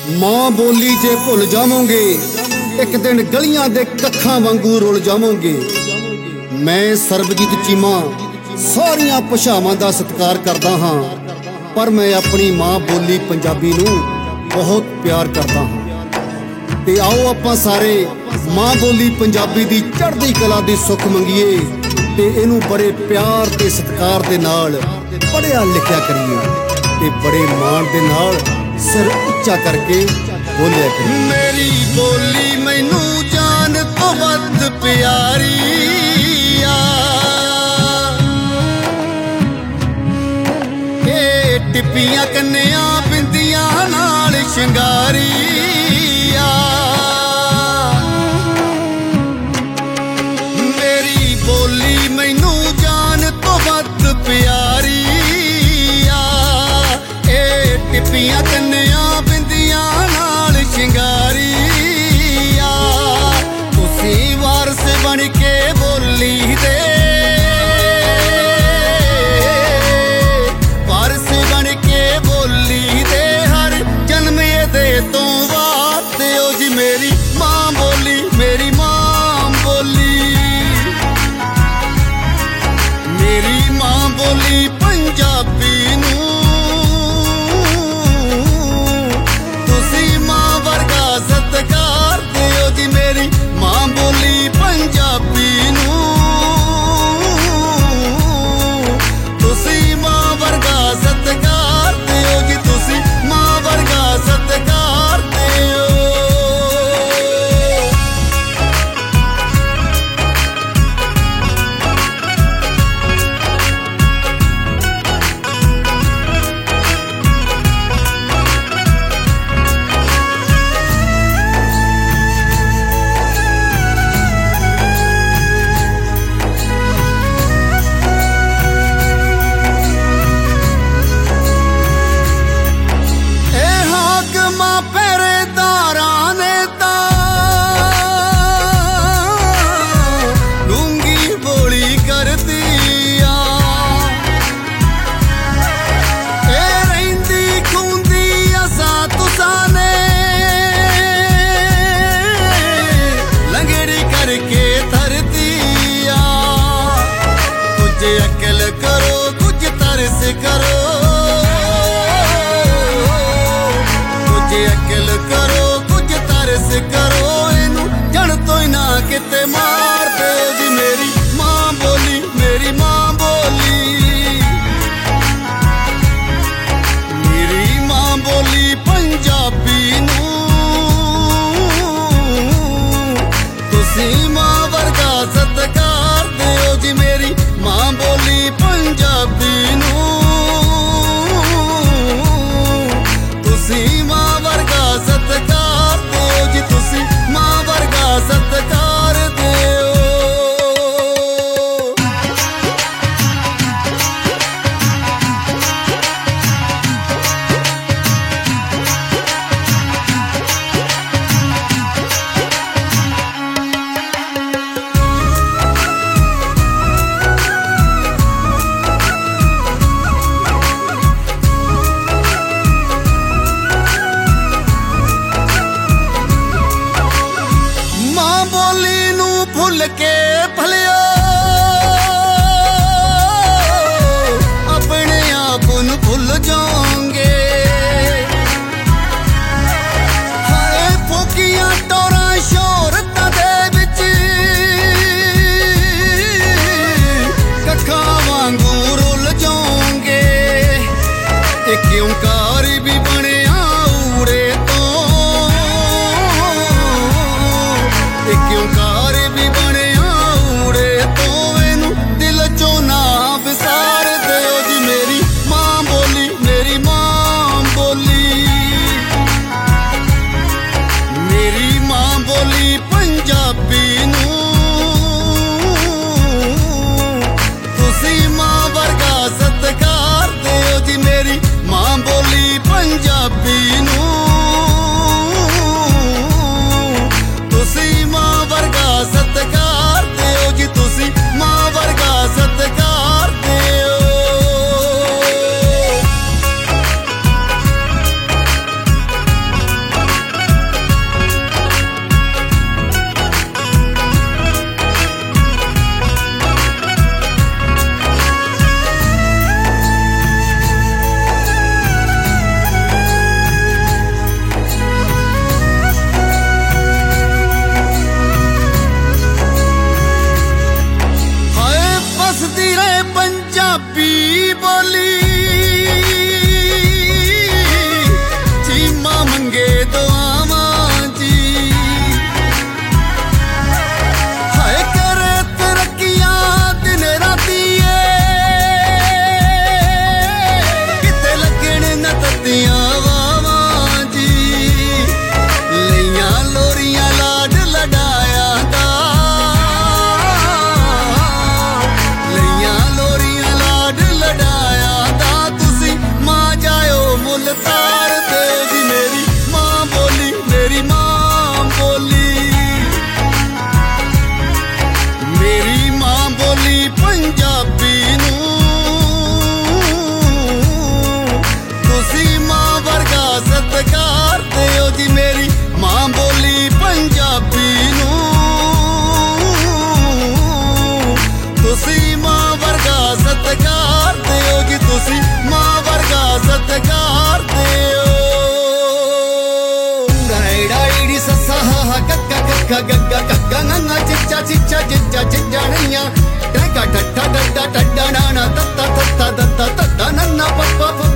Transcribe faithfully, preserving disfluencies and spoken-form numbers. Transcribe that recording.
मां बोली जे भुल जावोगे एक दिन गलियां दे कखां वांगू रुल जावोगे। मैं सरबजीत चीमा सारियां भाषावां दा सत्कार करदा हां, पर मैं अपनी मां बोली पंजाबी नूं बहुत प्यार करदा हां। ते आओ आपां सारे मां बोली पंजाबी दी चढ़दी कला दी सुख मंगीए ते इनू बड़े प्यार ते सत्कार दे नाल पढ़िया लिखिया करिए ते बड़े मान दे नाल सिर उच्चा करके बोलिया करिए। मेरी बोली मैनू जान तो वध प्यारी आ, ए टिप्पियां कन्नियां बिंदियां नाल शिंगारी आ। मेरी बोली मैनू जान तो वध प्यारी आ, ए टिप्पियां कन्नियां बिंदियां नाल शिंगारी आ। तुसी वारस बन के बोली दे, वारस बन के बोली दे हर जन्म दे तो वाते ओ जी मेरी मां बोली, मेरी मां बोली, मेरी मां बोली पंजाबी नूं तुसी मां वर्गा सत्कार दिओ जी। मेरी मां बोली पंजाबी नूं तुसी मां वर्गा सत्कार दिओ जी, तुसी मां वर्गा सत्कार दिओ। अकल करो कुछ तरस करो, कुछ अकल करो कुछ तरस करो, इनू जड़ तो ही ना किते मार दो जी। मेरी मां बोली, मेरी मां बोली, मेरी मां बोली पंजाबी नूं तुसी मां वर्गा सत्कार दिओ जी। मेरी मां बोली पंजाबी नूं तुसी मां वर्गा सत्कार दिओ जी, तुसी मां वर्गा सत्कार दिओ। ਚੀਜ਼ਾਂ ਚੀਜ਼ਾਂ ਨਹੀਂਆਂ ਟੈਂਕਾ ਠੱਠਾ ਡੱਡਾ ਡੱਡਾ ਨਾਣਾ ਤੱਤਾ ਤੱਤਾ ਦੱਦਾ ਤੱਤਾ ਨੰਨਾ ਪੱਪਾ